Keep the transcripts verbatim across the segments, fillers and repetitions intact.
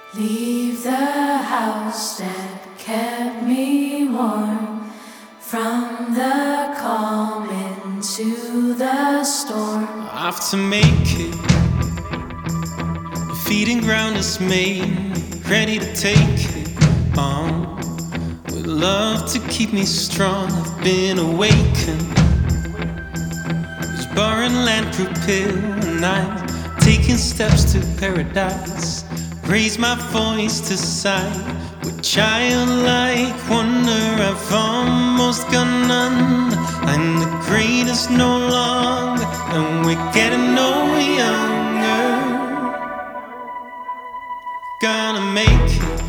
Leave the house that kept me warm, from the calm into the storm. Off to make it, the feeding ground is made, ready to take it on. With love to keep me strong, I've been awakened. This barren land grew pale, and I'm taking steps to paradise. Raise my voice to sight with childlike wonder. I've almost gone none. I'm the greatest no longer, and we're getting no younger. Gonna make it.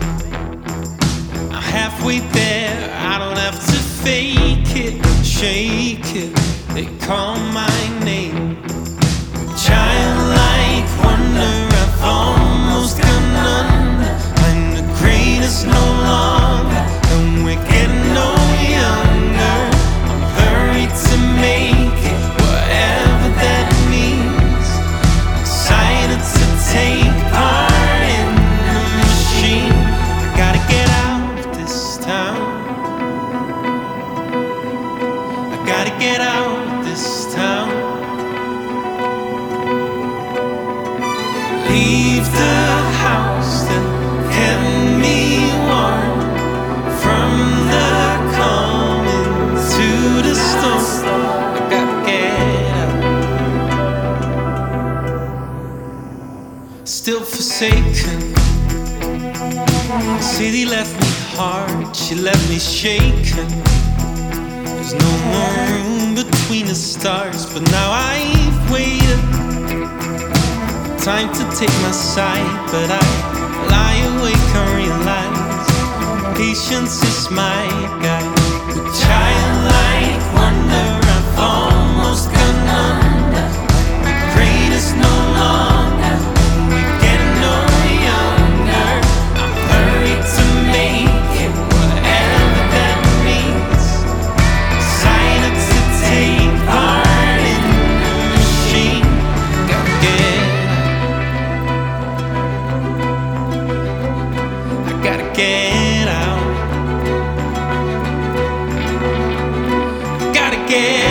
I'm halfway there. I don't have to fake it, shake it. They call my name. Childlike wonder. I've almost gone none. I'm the greatest no longer, and we're getting no younger. I'm hurried to make it, whatever that means. Excited to take part in the machine. I gotta get out of this town. I gotta get out of this town. Leave the house that kept me warm, from the calm into the storm. I gotta get out. Still forsaken. The city left me hard, she left me shaken. There's no more room between the stars, but now I've waited. Time to take my side, but I lie awake and realize patience is my guide. With childlike wonder, I've almost gone under. The greatest no longer, we're getting no younger. I'm hurried to make it, whatever that means. Excited to take part in the machine. Gotta get Gotta get out. Gotta get